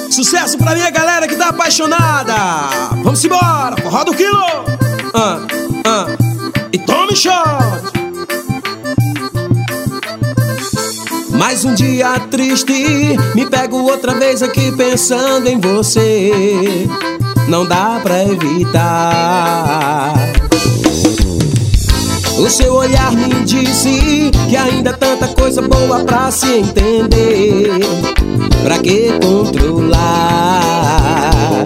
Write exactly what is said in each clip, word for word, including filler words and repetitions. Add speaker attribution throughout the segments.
Speaker 1: Sucesso pra minha galera que tá apaixonada. Vamos embora, forró do quilo. Ah, ah. E tome shot. Mais um dia triste, me pego outra vez aqui pensando em você. Não dá pra evitar. O seu olhar me disse que ainda tanta coisa boa pra se entender. Pra que controlar?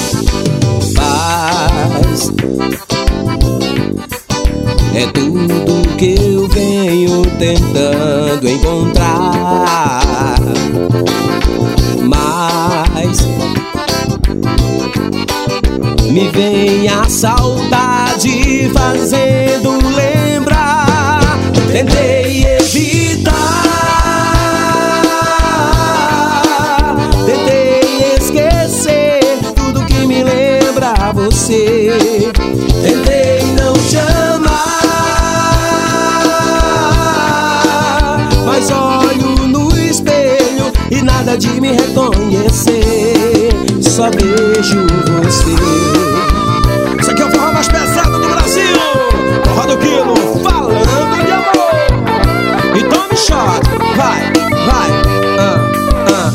Speaker 1: Paz é tudo que eu venho tentando encontrar. Mas me vem a saudade fazendo lembrar. Tentei evitar, tentei esquecer tudo que me lembra você. Tentei não te amar, mas olho no espelho e nada de me reconhecer. Só vejo você. Isso aqui é o forró mais pesado do Brasil. Forró do quilo, falando de amor. E tome shot, vai, vai. Ah, ah.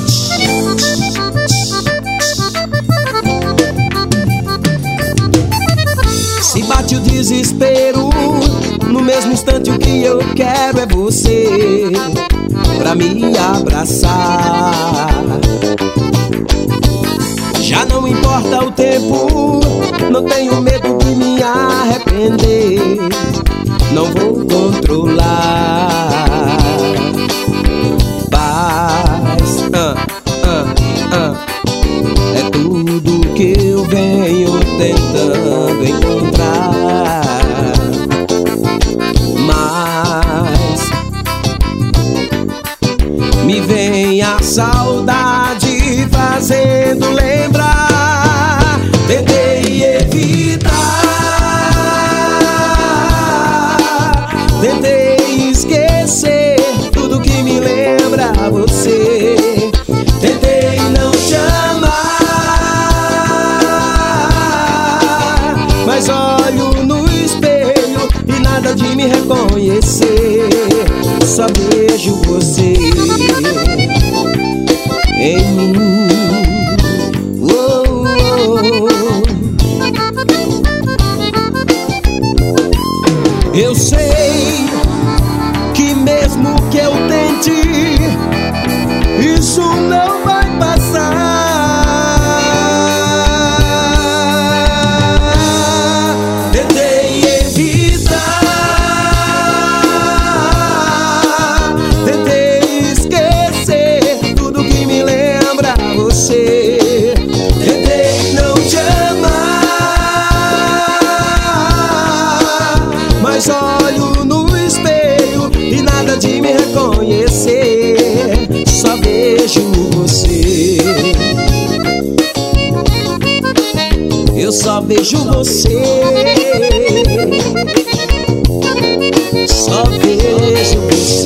Speaker 1: Se bate o desespero, no mesmo instante o que eu quero é você pra me abraçar. Já não importa o tempo, não tenho medo de me arrepender. Não vou controlar. Paz, ah, ah, ah. É tudo que eu venho tentando encontrar. Mas me vem a saudade fazendo lembrar. Tentei evitar, tentei esquecer tudo que me lembra você. Tentei não te amar, mas olho no espelho e nada de me reconhecer. Só vejo você em mim. Oh, oh, oh. Eu sei que mesmo que eu tente, isso não vai passar. Tentei evitar, tentei esquecer tudo que me lembra você. Tentei não te amar, mas olho no espelho e nada de me reconhecer. Só vejo você. Eu só vejo você. Só vejo você.